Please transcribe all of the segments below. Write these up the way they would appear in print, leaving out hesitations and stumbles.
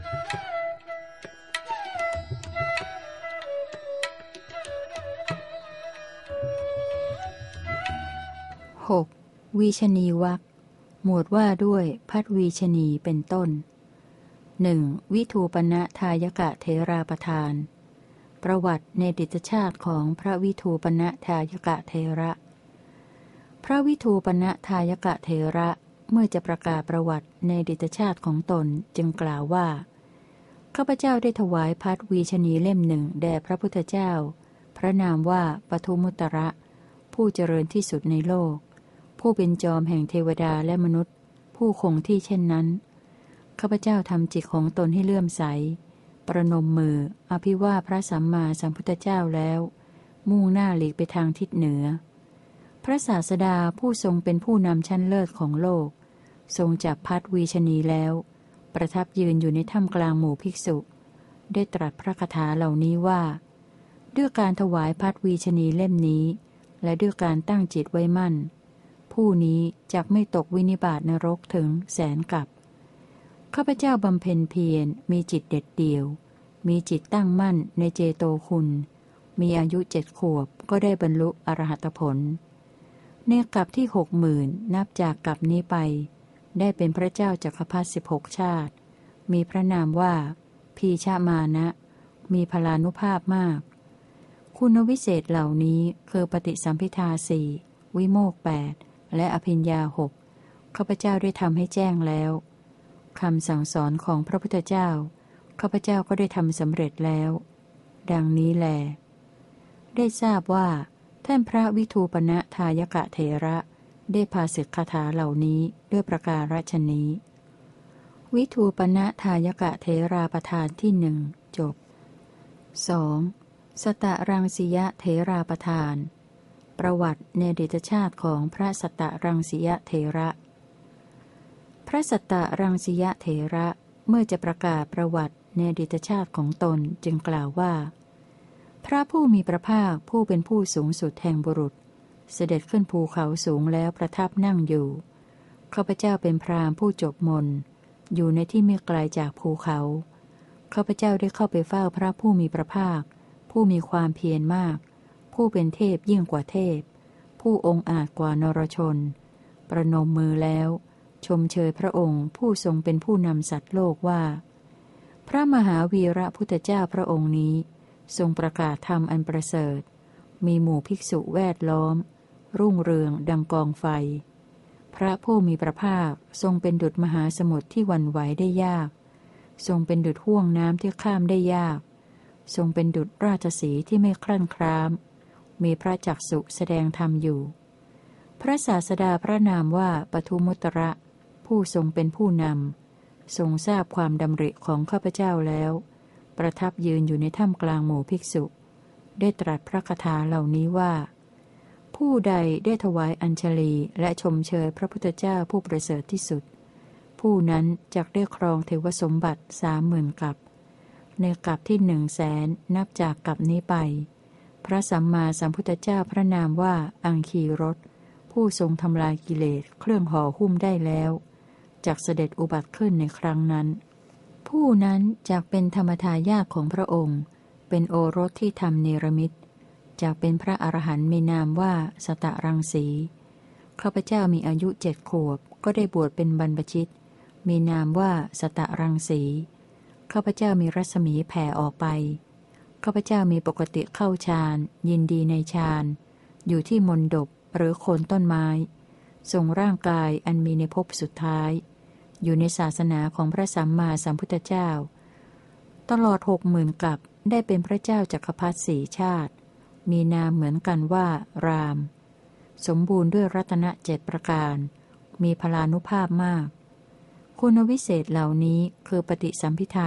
6. วีชนีวรรคหมวดว่าด้วยพัดวีชนีเป็นต้น 1. วิทูปนะทายกะเถราประธาน ประวัติในอดีตชาติของพระวิทูปนะทายกะเถระ พระวิทูปนะทายกะเถระเมื่อจะประกาศประวัติในอดีตชาติของตนจึงกล่าวว่าข้าพเจ้าได้ถวายพัดวีชนีเล่มหนึ่งแด่พระพุทธเจ้าพระนามว่าปทุมุตระผู้เจริญที่สุดในโลกผู้เป็นจอมแห่งเทวดาและมนุษย์ผู้คงที่เช่นนั้นข้าพเจ้าทำจิตของตนให้เลื่อมใสประนมมืออภิวาทพระสัมมาสัมพุทธเจ้าแล้วมุ่งหน้าหลีกไปทางทิศเหนือพระศาสดาผู้ทรงเป็นผู้นำชั้นเลิศของโลกทรงจับพัดวีชนีแล้วประทับยืนอยู่ในถ้ำกลางหมู่ภิกษุได้ตรัสพระคาถาเหล่านี้ว่าด้วยการถวายพัดวีชนีเล่มนี้และด้วยการตั้งจิตไว้มั่นผู้นี้จักไม่ตกวินิบาตนรกถึงแสนกับข้าพเจ้าบำเพ็ญเพียรมีจิตเด็ดเดี่ยวมีจิตตั้งมั่นในเจโตคุณมีอายุ7 ขวบก็ได้บรรลุอรหัตผลในกับที่60,000นับจากกับนี้ไปได้เป็นพระเจ้าจักรพรรดิ16 ชาติมีพระนามว่าพีชมานะมีพลานุภาพมากคุณวิเศษเหล่านี้คือปฏิสัมภิทา4วิโมกข์8และอภิญญา6ข้าพเจ้าได้ทำให้แจ้งแล้วคำสั่งสอนของพระพุทธเจ้าข้าพเจ้าก็ได้ทำสำเร็จแล้วดังนี้แลได้ทราบว่าท่านพระวิทูปนะทายกะเถระได้ภาสิทธคาถาเหล่านี้ด้วยประการฉนี้วิทูปนะทายกะเถราประธานที่หนึ่งจบ 2. สตรังสิยะเถราประธานประวัติในอดีตชาติของพระสตรังสิยะเถระพระสตรังสิยะเถระเมื่อจะประกาศประวัติในอดีตชาติของตนจึงกล่าวว่าพระผู้มีพระภาคผู้เป็นผู้สูงสุดแห่งบุรุษเสด็จขึ้นภูเขาสูงแล้วประทับนั่งอยู่ข้าพเจ้าเป็นพราหมณ์ผู้จบมนอยู่ในที่ไม่ไกลจากภูเขาข้าพเจ้าได้เข้าไปเฝ้าพระผู้มีพระภาคผู้มีความเพียรมากผู้เป็นเทพยิ่งกว่าเทพผู้องค์อาจกว่านรชนประนมมือแล้วชมเชยพระองค์ผู้ทรงเป็นผู้นำสัตว์โลกว่าพระมหาวีระพุทธเจ้าพระองค์นี้ทรงประกาศธรรมอันประเสริฐมีหมู่ภิกษุแวดล้อมรุ่งเรืองดังกองไฟพระผู้มีพระภาคทรงเป็นดุจมหาสมุทรที่หวั่นไหวได้ยากทรงเป็นดุจห้วงน้ำที่ข้ามได้ยากทรงเป็นดุจราชสีห์ที่ไม่ครั่นคร้ามมีพระจักษุแสดงธรรมอยู่พระศาสดาพระนามว่าปทุมุตระผู้ทรงเป็นผู้นำทรงทราบความดำริของข้าพเจ้าแล้วประทับยืนอยู่ในถ้ำกลางหมู่ภิกษุได้ตรัสพระคาถาเหล่านี้ว่าผู้ใดได้ถวายอัญชลีและชมเชยพระพุทธเจ้าผู้ประเสริฐที่สุดผู้นั้นจักได้ครองเทวสมบัติ30,000 กับในกับที่100,000นับจากกับนี้ไปพระสัมมาสัมพุทธเจ้าพระนามว่าอังคีรสผู้ทรงทำลายกิเลสเครื่องห่อหุ้มได้แล้วจักเสด็จอุบัติขึ้นในครั้งนั้นผู้นั้นจักเป็นธรรมทายาทของพระองค์เป็นโอรสที่ทำเนรมิตจักเป็นพระอรหันต์มีนามว่าสตรังสีข้าพเจ้ามีอายุ7 ขวบก็ได้บวชเป็นบรรพชิตมีนามว่าสตรังสีข้าพเจ้ามีรัศมีแผ่ออกไปข้าพเจ้ามีปกติเข้าฌานยินดีในฌานอยู่ที่มณฑปหรือโคนต้นไม้ทรงร่างกายอันมีในภพสุดท้ายอยู่ในศาสนาของพระสัมมาสัมพุทธเจ้าตลอด60,000 กับได้เป็นพระเจ้าจักรพรรดิ4 ชาติมีนามเหมือนกันว่ารามสมบูรณ์ด้วยรัตน7 ประการมีพลานุภาพมากคุณวิเศษเหล่านี้คือปฏิสัมภิทา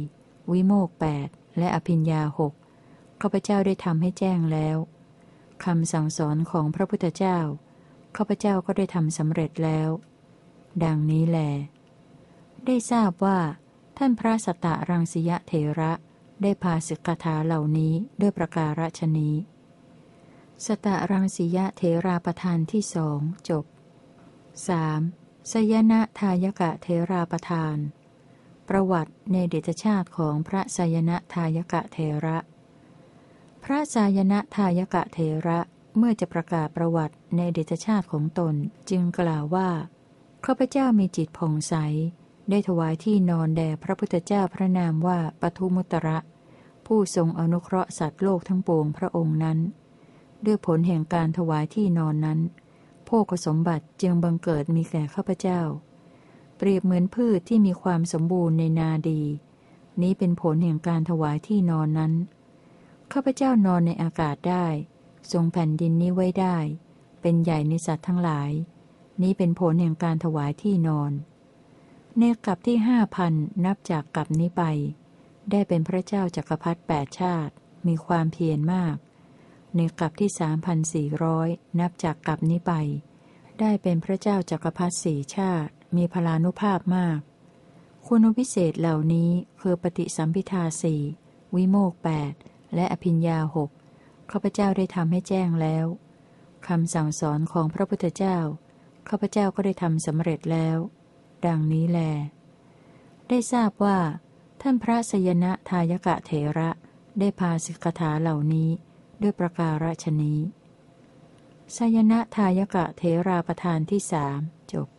4วิโมกข์8และอภิญญา6ข้าพเจ้าได้ทำให้แจ้งแล้วคำสั่งสอนของพระพุทธเจ้าข้าพเจ้าก็ได้ทำสำเร็จแล้วดังนี้แลได้ทราบว่าท่านพระสตรังสิยะเถระได้ภาสิทธคาถาเหล่านี้ด้วยประการฉนี้สตรังสิยะเถราประธานที่2จบ 3. สยนะทายกะเถราประธานประวัติในอดีตชาติของพระไสยนะทายกะเถระ พระไสยนะทายกะเถระเมื่อจะประกาศประวัติในอดีตชาติของตนจึงกล่าวว่าข้าพเจ้ามีจิตผ่องใสได้ถวายที่นอนแด่พระพุทธเจ้าพระนามว่าปทุมุตระผู้ทรงอนุเคราะห์สัตว์โลกทั้งปวงพระองค์นั้นด้วยผลแห่งการถวายที่นอนนั้นโภคสมบัติจึงบังเกิดมีแก่ข้าพเจ้าเปรียบเหมือนพืชที่มีความสมบูรณ์ในนาดีนี้เป็นผลแห่งการถวายที่นอนนั้นข้าพเจ้านอนในอากาศได้ทรงแผ่นดินนี้ไว้ได้เป็นใหญ่ในสัตว์ทั้งหลายนี้เป็นผลแห่งการถวายที่นอนในกลับที่5,000นับจากกลับนี้ไปได้เป็นพระเจ้าจักรพรรดิ8 ชาติมีความเพียรมากในกลับที่3,400นับจากกลับนี้ไปได้เป็นพระเจ้าจักรพรรดิ4 ชาติมีพลานุภาพมากคุณวิเศษเหล่านี้คือปฏิสัมภิทา4วิโมก8และอภิญญา6ข้าพเจ้าได้ทำให้แจ้งแล้วคำสั่งสอนของพระพุทธเจ้าข้าพเจ้าก็ได้ทำสำเร็จแล้วดังนี้แลได้ทราบว่าท่านพระไสยนะทายกะเถระได้พาสิกขาเหล่านี้ด้วยประการฉนี้ไสยนะทายกะเถราประธานที่3จบ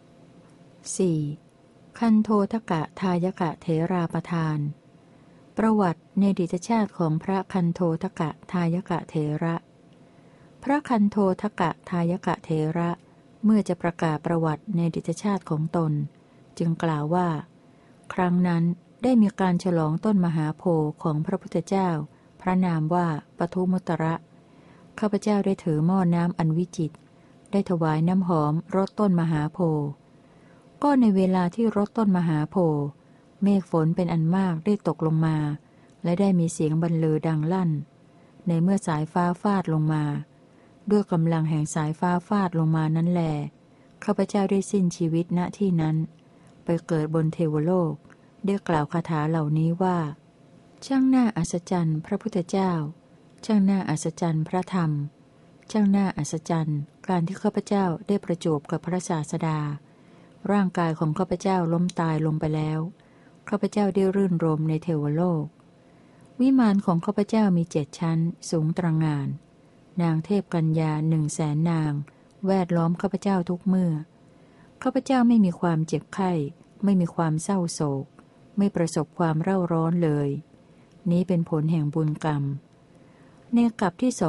4. คันโททกะทายกะเถราประธานประวัติในอดีตชาติของพระคันโททกะทายกะเถระพระคันโททกะทายกะเถระเมื่อจะประกาศประวัติในอดีตชาติของตนจึงกล่าวว่าครั้งนั้นได้มีการฉลองต้นมหาโพธิ์ของพระพุทธเจ้าพระนามว่าปทุมุตระข้าพเจ้าได้ถือหม้อน้ำอันวิจิตรได้ถวายน้ำหอมรดต้นมหาโพธิ์ก็ในเวลาที่รดต้นมหาโพธิ์เมฆฝนเป็นอันมากได้ตกลงมาและได้มีเสียงบรรลือดังลั่นในเมื่อสายฟ้าฟาดลงมาด้วยกำลังแห่งสายฟ้าฟาดลงมานั้นแลข้าพเจ้าได้สิ้นชีวิตณที่นั้นไปเกิดบนเทวโลกได้กล่าวคาถาเหล่านี้ว่าช่างน่าอัศจรรย์พระพุทธเจ้าช่างน่าอัศจรรย์พระธรรมช่างน่าอัศจรรย์การที่ข้าพเจ้าได้ประจวบกับพระศาสดาร่างกายของข้าพเจ้าล้มตายลงไปแล้วข้าพเจ้าได้รื่นรมในเทวโลกวิมานของข้าพเจ้ามี7 ชั้นสูงตระหง่านนางเทพกัญญา100,000 นางแวดล้อมข้าพเจ้าทุกเมื่อข้าพเจ้าไม่มีความเจ็บไข้ไม่มีความเศร้าโศกไม่ประสบความเร่าร้อนเลยนี้เป็นผลแห่งบุญกรรมในกลับที่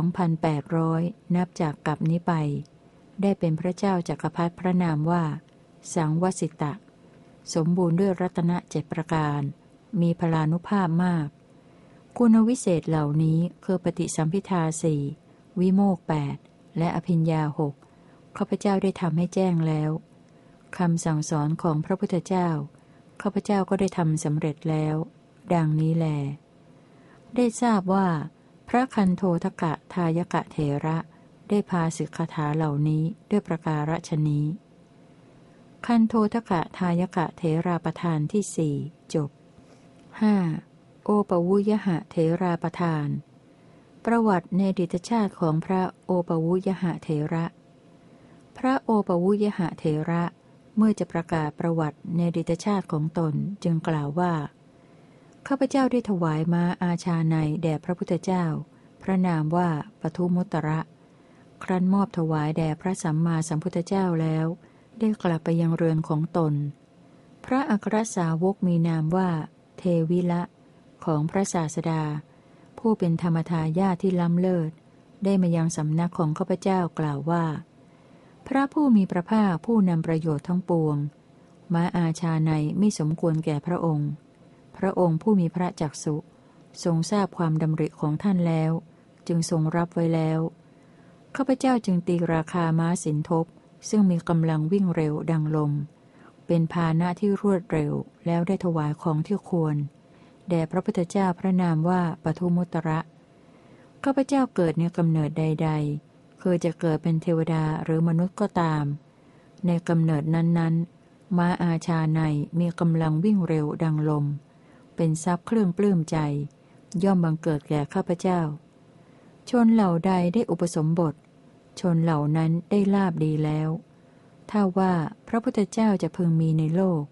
2,800นับจากกลับนี้ไปได้เป็นพระเจ้าจักรพรรดิพระนามว่าสังวสิตะสมบูรณ์ด้วยรัตน7 ประการมีพลานุภาพมากคุณวิเศษเหล่านี้คือปฏิสัมภิทา4วิโมก8และอภิญญา6ข้าพเจ้าได้ทำให้แจ้งแล้วคำสั่งสอนของพระพุทธเจ้าข้าพเจ้าก็ได้ทำสำเร็จแล้วดังนี้แลได้ทราบว่าพระคันโททกะทายกะเถระได้พาสิกขาเหล่านี้ด้วยประการฉนี้คันโททกะทายกะเถราประธานที่4จบ 5. โอปวุยหะเถราประธานประวัติในอดีตชาติของพระโอปวุยหะเถระพระโอปวุยหะเถระเมื่อจะประกาศประวัติในอดีตชาติของตนจึงกล่าวว่าข้าพเจ้าได้ถวายม้าอาชาในแด่พระพุทธเจ้าพระนามว่าปทุมุตระครั้นมอบถวายแด่พระสัมมาสัมพุทธเจ้าแล้วได้กลับไปยังเรือนของตนพระอัครสาวกมีนามว่าเทวิละของพระศาสดาผู้เป็นธรรมทายาทที่ล้ำเลิศได้มายังสำนักของข้าพเจ้ากล่าวว่าพระผู้มีพระภาคผู้นำประโยชน์ทั้งปวงม้าอาชาในไม่สมควรแก่พระองค์พระองค์ผู้มีพระจักษุทรงทราบความดำริของท่านแล้วจึงทรงรับไว้แล้วข้าพเจ้าจึงตีราคาม้าสินทบซึ่งมีกำลังวิ่งเร็วดังลมเป็นพาหนะที่รวดเร็วแล้วได้ถวายของที่ควรแด่พระพุทธเจ้าพระนามว่าปทุมุตระข้าพเจ้าเกิดในกำเนิดใดๆคือจะเกิดเป็นเทวดาหรือมนุษย์ก็ตามในกำเนิดนั้นๆม้าอาชาในมีกำลังวิ่งเร็วดังลมเป็นทรัพย์เครื่องปลื้มใจย่อมบังเกิดแก่ข้าพเจ้าชนเหล่าใดได้อุปสมบทชนเหล่านั้นได้ลาภดีแล้วถ้าว่าพระพุทธเจ้าจะพึงมีในโลก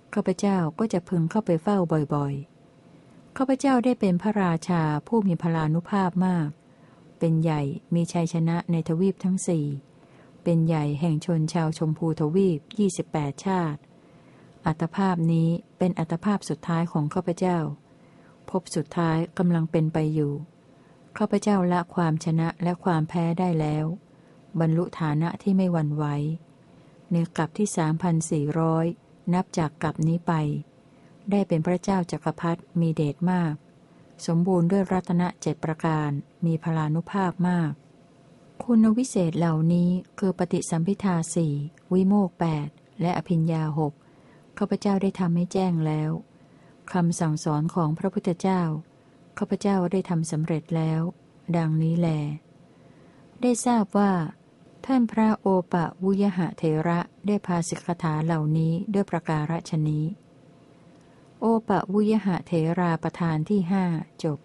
ข้าพเจ้าก็จะพึงเข้าไปเฝ้าบ่อยๆข้าพเจ้าได้เป็นพระราชาผู้มีพลานุภาพมากเป็นใหญ่มีชัยชนะในทวีปทั้งสี่เป็นใหญ่แห่งชนชาวชมพูทวีป28ชาติอัตภาพนี้เป็นอัตภาพสุดท้ายของข้าพเจ้าภพสุดท้ายกำลังเป็นไปอยู่ข้าพเจ้าละความชนะและความแพ้ได้แล้วบรรลุฐานะที่ไม่หวั่นไหวในกลับที่3,400นับจากกลับนี้ไปได้เป็นพระเจ้าจักรพรรดิมีเดชมากสมบูรณ์ด้วยรัตนะ7ประการมีพลานุภาพมากคุณวิเศษเหล่านี้คือปฏิสัมภิทาสี่วิโมกข์8และอภิญญา6ข้าพเจ้าได้ทำให้แจ้งแล้วคำสั่งสอนของพระพุทธเจ้าข้าพเจ้าได้ทำสำเร็จแล้วดังนี้แลได้ทราบว่าท่านพระโอปวุยหะเถระได้ภาสิกขาเหล่านี้ด้วยประการฉนี้โอปวุยหะเถราประธานที่5จบ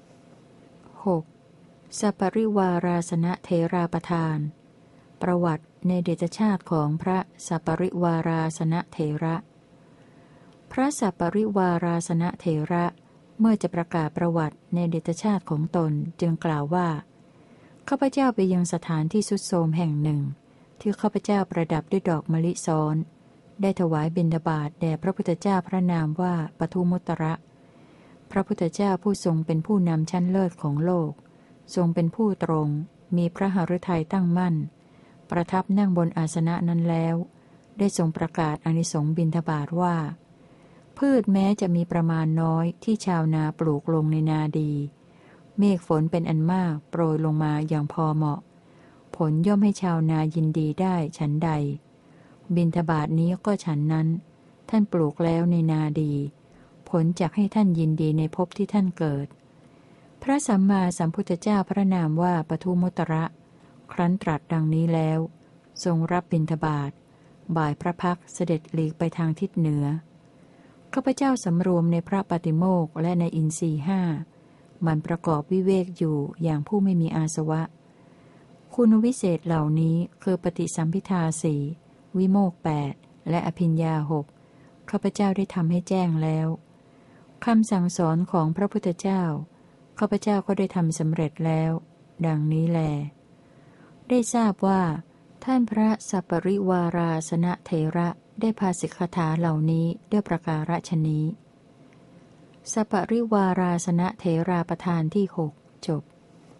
6. สัปปริวาราสนะเถราประธานประวัติในเดชชาติของพระสัปปริวาราสนะเถระพระสัปปริวาราสนะเถระเมื่อจะประกาศประวัติในเดชชาติของตนจึงกล่าวว่าข้าพเจ้าไปยังสถานที่ทรุดโทรมแห่งหนึ่งที่ข้าพเจ้าประดับด้วยดอกมะลิซ้อนได้ถวายบิณฑบาตแด่พระพุทธเจ้าพระนามว่าปทุมุตระพระพุทธเจ้าผู้ทรงเป็นผู้นำชั้นเลิศของโลกทรงเป็นผู้ตรงมีพระหฤทัยตั้งมั่นประทับนั่งบนอาสนะนั้นแล้วได้ทรงประกาศอานิสงส์บิณฑบาตว่าพืชแม้จะมีประมาณน้อยที่ชาวนาปลูกลงในนาดีเมฆฝนเป็นอันมากโปรยลงมาอย่างพอเหมาะผลย่อมให้ชาวนายินดีได้ฉันใดบิณฑบาตนี้ก็ฉันนั้นท่านปลูกแล้วในนาดีผลจักให้ท่านยินดีในภพที่ท่านเกิดพระสัมมาสัมพุทธเจ้าพระนามว่าปทุมุตระครั้นตรัสดังนี้แล้วทรงรับบิณฑบาตบ่ายพระพักตร์เสด็จหลีกไปทางทิศเหนือข้าพเจ้าสำรวมในพระปฏิโมกข์และในอินทรีย์ห้ามันประกอบวิเวกอยู่อย่างผู้ไม่มีอาสวะคุณวิเศษเหล่านี้คือปฏิสัมภิทาสี่วิโมกข์8และอภิญญา6ข้าพเจ้าได้ทำให้แจ้งแล้วคำสั่งสอนของพระพุทธเจ้าข้าพเจ้าก็ได้ทำสำเร็จแล้วดังนี้แลได้ทราบว่าท่านพระสัปปริวาราสนะเถระได้ภาสิกขาเหล่านี้ด้วยประการฉนี้สัปปริวาราสนะเถราประธานที่6จบ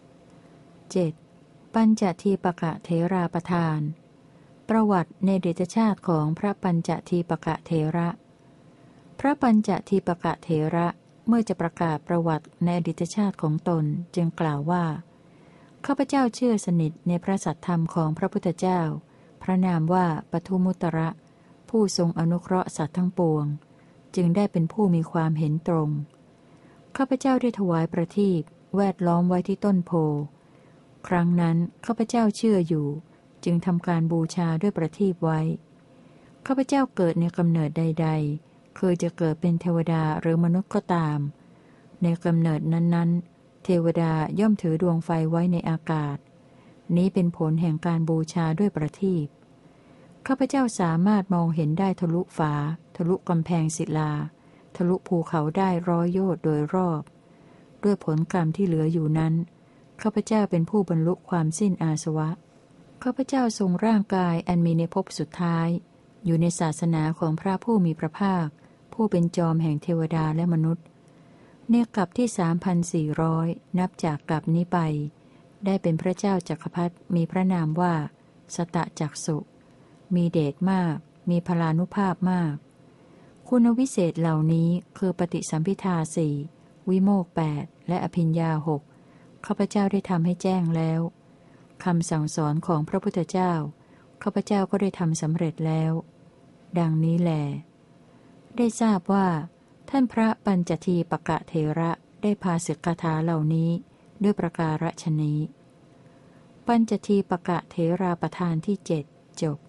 7. ปัญจทีปกะเถราประธานประวัติในเดชชาติของพระปัญจทีปกะเถระพระปัญจทีปกะเถระเมื่อจะประกาศประวัติในอดีตชาติของตนจึงกล่าวว่าข้าพเจ้าเชื่อสนิทในพระสัทธรรมของพระพุทธเจ้าพระนามว่าปทุมุตระผู้ทรงอนุเคราะห์สัตว์ทั้งปวงจึงได้เป็นผู้มีความเห็นตรงข้าพเจ้าได้ถวายประทีปแวดล้อมไว้ที่ต้นโพครั้งนั้นข้าพเจ้าเชื่ออยู่จึงทำการบูชาด้วยประทีปไว้ข้าพเจ้าเกิดในกำเนิดใดๆคือจะเกิดเป็นเทวดาหรือมนุษย์ก็ตามในกำเนิดนั้นๆเทวดาย่อมถือดวงไฟไว้ในอากาศนี้เป็นผลแห่งการบูชาด้วยประทีปข้าพเจ้าสามารถมองเห็นได้ทะลุฝาทะลุกำแพงศิลาทะลุภูเขาได้100 โยชน์โดยรอบด้วยผลกรรมที่เหลืออยู่นั้นข้าพเจ้าเป็นผู้บรรลุความสิ้นอาสวะข้าพเจ้าทรงร่างกายอันมีในภพสุดท้ายอยู่ในศาสนาของพระผู้มีพระภาคผู้เป็นจอมแห่งเทวดาและมนุษย์ในกลับที่3,400นับจากกลับนี้ไปได้เป็นพระเจ้าจักรพรรดิมีพระนามว่าสตจักสุมีเดชมากมีพลานุภาพมากคุณวิเศษเหล่านี้คือปฏิสัมภิทาสี่วิโมกข์8และอภิญญา6ข้าพเจ้าได้ทำให้แจ้งแล้วคำสั่งสอนของพระพุทธเจ้าข้าพเจ้าก็ได้ทำสำเร็จแล้วดังนี้แลได้ทราบว่าท่านพระปัญจทีปกะเถระได้ภาสิกขาเหล่านี้ด้วยประการฉนี้ปัญจทีปกะเถราประธานที่7จบ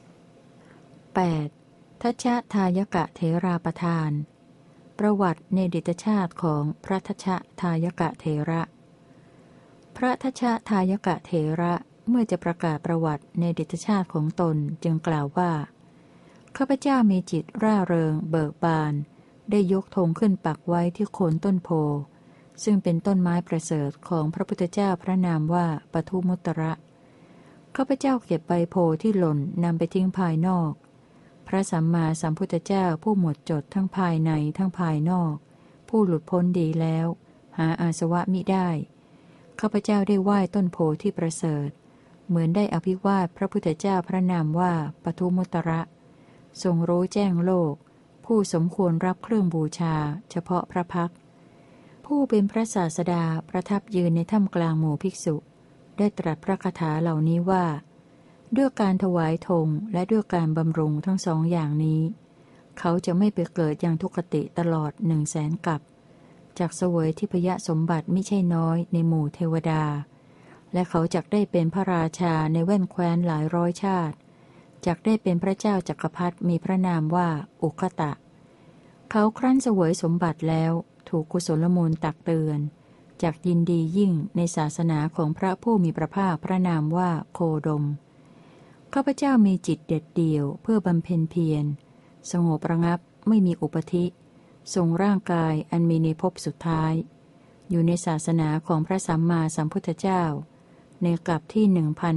8. ทัชชะทายกะเถราประธานประวัติในอดีตชาติของพระทัชชะทายกะเถระพระทัชชะทายกะเถระเมื่อจะประกาศประวัติในอดีตชาติของตนจึงกล่าวว่าข้าพเจ้ามีจิตร่าเริงเบิกบานได้ยกธงขึ้นปักไว้ที่โคนต้นโพซึ่งเป็นต้นไม้ประเสริฐของพระพุทธเจ้าพระนามว่าปทุมุตระข้าพเจ้าเก็บใบโพที่หล่นนำไปทิ้งภายนอกพระสัมมาสัมพุทธเจ้าผู้หมดจดทั้งภายในทั้งภายนอกผู้หลุดพ้นดีแล้วหาอาสวะมิได้ข้าพเจ้าได้ไหว้ต้นโพที่ประเสริฐเหมือนได้อภิวาทพระพุทธเจ้าพระนามว่าปทุมุตระทรงรู้แจ้งโลกผู้สมควรรับเครื่องบูชาเฉพาะพระพักตร์ผู้เป็นพระศาสดาประทับยืนในถ้ำกลางหมู่ภิกษุได้ตรัสพระคาถาเหล่านี้ว่าด้วยการถวายธงและด้วยการบำรุงทั้งสองอย่างนี้เขาจะไม่ไปเกิดยังทุกขติตลอด100,000 กับจากเสวยทิพยสมบัติไม่ใช่น้อยในหมู่เทวดาและเขาจักได้เป็นพระราชาในแว่นแคว้นหลายร้อยชาติจักได้เป็นพระเจ้าจักรพรรดิมีพระนามว่าอุคตะเขาครั้นเสวยสมบัติแล้วถูกกุศลมูลตักเตือนจักยินดียิ่งในศาสนาของพระผู้มีพระภาคพระนามว่าโคดมข้าพเจ้ามีจิตเด็ดเดี่ยวเพื่อบำเพ็ญเพียรสงบระงับไม่มีอุปธิทรงร่างกายอันมีในภพสุดท้ายอยู่ในศาสนาของพระสัมมาสัมพุทธเจ้าในกลับที่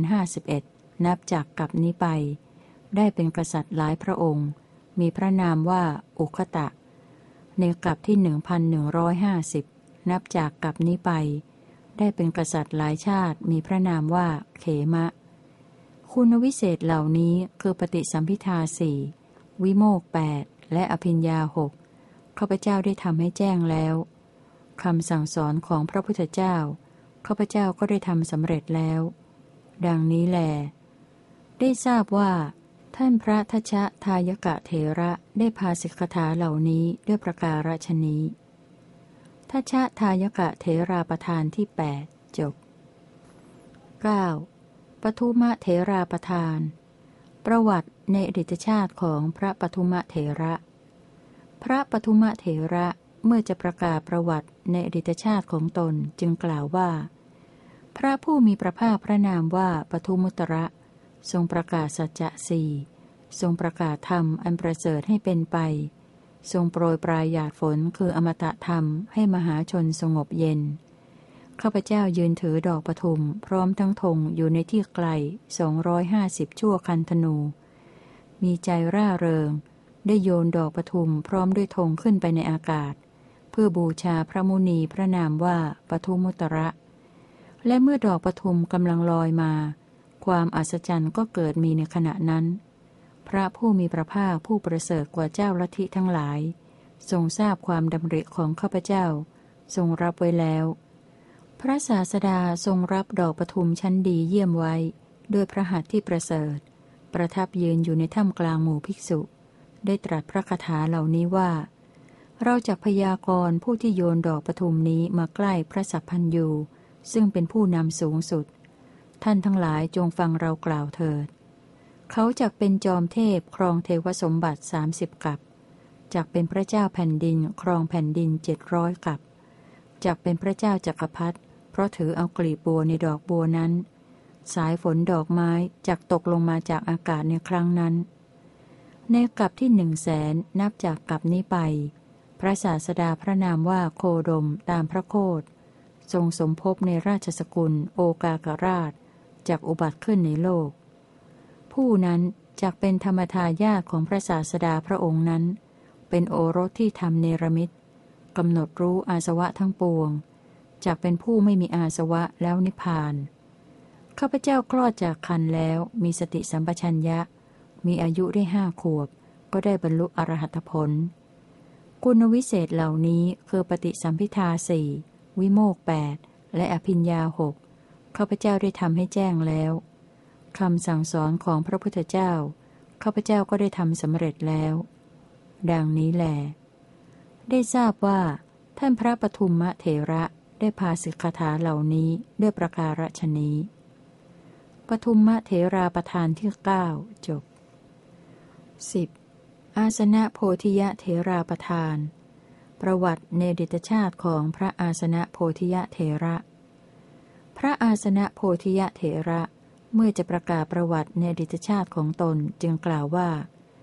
1051นับจากกลับนี้ไปได้เป็นกษัตริย์หลายพระองค์มีพระนามว่าอุคตะในกลับที่1150นับจากกลับนี้ไปได้เป็นกษัตริย์หลายชาติมีพระนามว่าเขมะคุณวิเศษเหล่านี้คือปฏิสัมภิทา4วิโมกข์8และอภิญญา6ข้าพเจ้าได้ทำให้แจ้งแล้วคำสั่งสอนของพระพุทธเจ้าข้าพเจ้าก็ได้ทำสำเร็จแล้วดังนี้แลได้ทราบว่าท่านพระทัชฌะทายกะเถระได้พาสิกขาเหล่านี้ด้วยประการฉนี้ทัชฌะทายกะเถราประธานที่8จบ 9. ปทุมเถราประธานประวัติในอดีตชาติของพระปทุมเถระพระปทุมเถระเมื่อจะประกาศประวัติในอดีตชาติของตนจึงกล่าวว่าพระผู้มีพระภาคพระนามว่าปทุมุตระทรงประกาศสัจจะสี่ทรงประกาศธรรมอันประเสริฐให้เป็นไปทรงโปรยปลายหยาดฝนคืออมตะธรรมให้มหาชนสงบเย็นข้าพเจ้ายืนถือดอกปทุมพร้อมทั้งธงอยู่ในที่ไกล250ชั่วคันธนูมีใจร่าเริงได้โยนดอกปทุมพร้อมด้วยธงขึ้นไปในอากาศเพื่อบูชาพระมุนีพระนามว่าปทุมุตระและเมื่อดอกปทุมกำลังลอยมาความอัศจรรย์ก็เกิดมีในขณะนั้นพระผู้มีพระภาคผู้ประเสริฐกว่าเจ้าลัทธิทั้งหลายทรงทราบความดำริของข้าพเจ้าทรงรับไว้แล้วพระศาสดาทรงรับดอกปทุมชั้นดีเยี่ยมไว้ด้วยพระหัตถ์ที่ประเสริฐประทับยืนอยู่ในถ้ำกลางหมู่ภิกษุได้ตรัสพระคาถาเหล่านี้ว่าเราจักพยากรณ์ผู้ที่โยนดอกปทุมนี้มาใกล้พระสัพพัญญูซึ่งเป็นผู้นำสูงสุดท่านทั้งหลายจงฟังเรากล่าวเถิดเขาจักเป็นจอมเทพครองเทวสมบัติ30 กับจักเป็นพระเจ้าแผ่นดินครองแผ่นดิน700 กับจักเป็นพระเจ้าจักรพรรดิเพราะถือเอากลีบบัวในดอกบัวนั้นสายฝนดอกไม้จักตกลงมาจากอากาศในครั้งนั้นในกลับที่100,000นับจากกลับนี้ไปพระศาสดาพระนามว่าโคดมตามพระโคดทรงสมภพในราชสกุลโอกากราชจักอุบัติขึ้นในโลกผู้นั้นจักเป็นธรรมทายาทของพระศาสดาพระองค์นั้นเป็นโอรสที่ทำเนรมิตกำหนดรู้อาสวะทั้งปวงจักเป็นผู้ไม่มีอาสวะแล้วนิพพานข้าพเจ้าคลอดจากครรภ์แล้วมีสติสัมปชัญญะมีอายุได้5 ขวบก็ได้บรรลุอรหัตผลคุณวิเศษเหล่านี้คือปฏิสัมภิทา4วิโมกข์8และอภิญญา6ข้าพเจ้าได้ทำให้แจ้งแล้วคำสั่งสอนของพระพุทธเจ้าข้าพเจ้าก็ได้ทำสำเร็จแล้วดังนี้แลได้ทราบว่าท่านพระปทุมเถระได้พาสิกขาเหล่านี้ด้วยประการฉนี้ปทุมเถราประธานที่9จบ 10. อาสนะโพธิยเถราประธานประวัติในอดีตชาติของพระอาสนะโพธิยเถระพระอาสนะโพธิยเถระเมื่อจะประกาศประวัติในอดีตชาติของตนจึงกล่าวว่า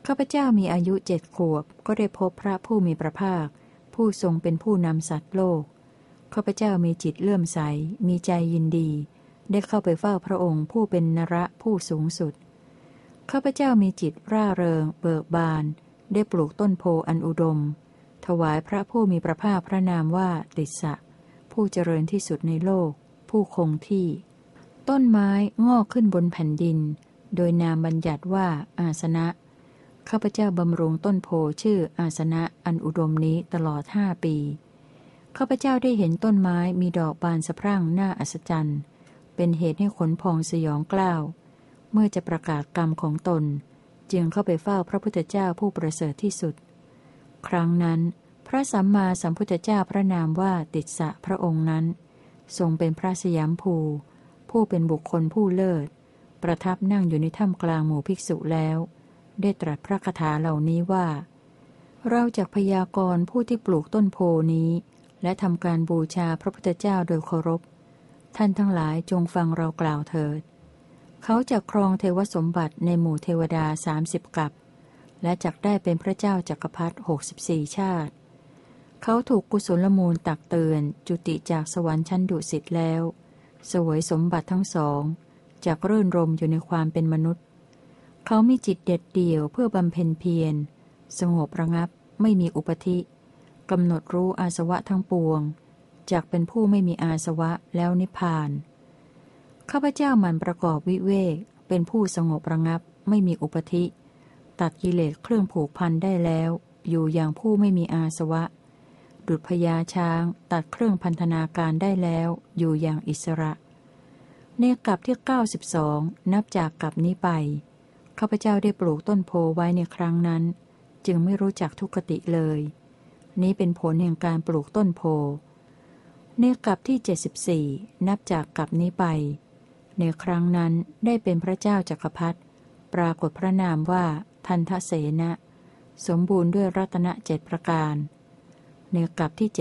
ข้าพเจ้ามีอายุ7 ขวบก็ได้พบพระผู้มีพระภาคผู้ทรงเป็นผู้นำสัตว์โลกข้าพเจ้ามีจิตเลื่อมใสมีใจยินดีได้เข้าไปเฝ้าพระองค์ผู้เป็นนระผู้สูงสุดข้าพเจ้ามีจิตร่าเริงเบิกบานได้ปลูกต้นโพอันอุดมถวายพระผู้มีพระภาคพระนามว่าติสสะผู้เจริญที่สุดในโลกผู้คงที่ต้นไม้งอกขึ้นบนแผ่นดินโดยนามบัญญัติว่าอาสนะข้าพเจ้าบำรุงต้นโพชื่ออาสนะอันอุดมนี้ตลอด5 ปีข้าพเจ้าได้เห็นต้นไม้มีดอกบานสะพรั่งน่าอัศจรรย์เป็นเหตุให้ขนพองสยองกล้าวเมื่อจะประกาศกรรมของตนจึงเข้าไปเฝ้าพระพุทธเจ้าผู้ประเสริฐที่สุดครั้งนั้นพระสัมมาสัมพุทธเจ้าพระนามว่าติสสะพระองค์นั้นทรงเป็นพระสยามภูผู้เป็นบุคคลผู้เลิศประทับนั่งอยู่ในถ้ำกลางหมู่ภิกษุแล้วได้ตรัสพระคาถาเหล่านี้ว่าเราจักพยากรณ์ผู้ที่ปลูกต้นโพนี้และทำการบูชาพระพุทธเจ้าโดยเคารพท่านทั้งหลายจงฟังเรากล่าวเถิดเขาจักครองเทวสมบัติในหมู่เทวดา30 กัปและจักได้เป็นพระเจ้าจักรพรรดิ64 ชาติเขาถูกกุศลมูลตักเตือนจุติจากสวรรค์ชั้นดุสิตแล้วเสวยสมบัติทั้งสองจักรื่นรมอยู่ในความเป็นมนุษย์เขามีจิตเด็ดเดี่ยวเพื่อบำเพ็ญเพียรสงบระงับไม่มีอุปธิกำหนดรู้อาสวะทั้งปวงจักเป็นผู้ไม่มีอาสวะแล้วนิพพานข้าพเจ้าหมั่นประกอบวิเวกเป็นผู้สงบระงับไม่มีอุปธิตัดกิเลสเครื่องผูกพันได้แล้วอยู่อย่างผู้ไม่มีอาสวะดุจพญาช้างตัดเครื่องพันธนาการได้แล้วอยู่อย่างอิสระในกลับที่92นับจากกลับนี้ไปข้าพเจ้าได้ปลูกต้นโพไว้ในครั้งนั้นจึงไม่รู้จักทุกขติเลยนี้เป็นผลแห่งการปลูกต้นโพในกลับที่74นับจากกลับนี้ไปในครั้งนั้นได้เป็นพระเจ้าจักรพรรดิปรากฏพระนามว่าทันทเสนะสมบูรณ์ด้วยรัตน7 ประการในกลับที่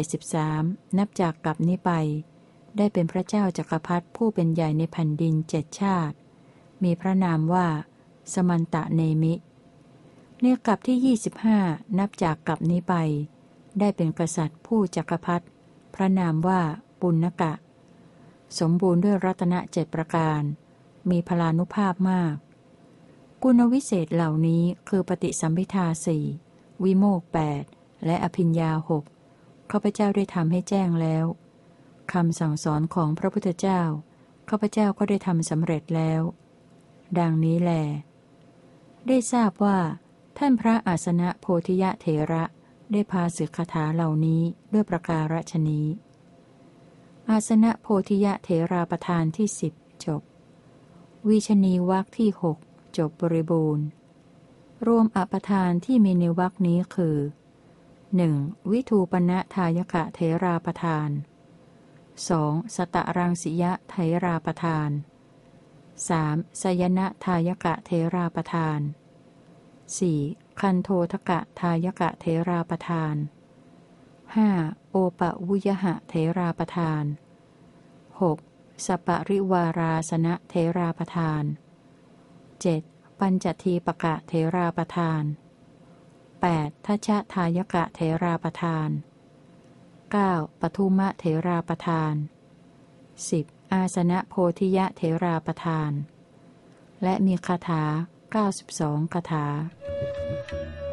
73นับจากกลับนี้ไปได้เป็นพระเจ้าจักรพรรดิผู้เป็นใหญ่ในแผ่นดิน7 ชาติมีพระนามว่าสมันตะเนมิในกลับที่25นับจากกลับนี้ไปได้เป็นกษัตริย์ผู้จักรพรรดิพระนามว่าปุณณกะสมบูรณ์ด้วยรัตน7 ประการมีพลานุภาพมากคุณวิเศษเหล่านี้คือปฏิสัมภิทา4วิโมก8และอภิญญา6ข้าพเจ้าได้ทำให้แจ้งแล้วคำสั่งสอนของพระพุทธเจ้าข้าพเจ้าก็ได้ทำสำเร็จแล้วดังนี้แลได้ทราบว่าท่านพระอาสนะโพธิยะเถระได้พาสึกคาถาเหล่านี้ด้วยประการฉนี้อาสนะโพธิยะเถราประธานที่10จบวิชณีวรรคที่6จบบริบูรณ์รวมอปทานที่มีในวรรคนี้คือ 1. วิทูปนะทายกะเถราประธาน 2. สตรังสิยะเถราประธาน 3. สยนะทายกะเถราประธาน 4. คันโททกะทายกะเถราประธาน 5. โอปะวุยหะเถราประธาน 6. สัปปริวาราสนะเถราประธาน 7. ปัญจทีปกะเถราประธาน 8. ทัชชะทายกะเถราประธาน 9. ปทุมะเถราประธาน 10. อาสนะโพธิยะเถราประธานและมีคาถา92 คาถา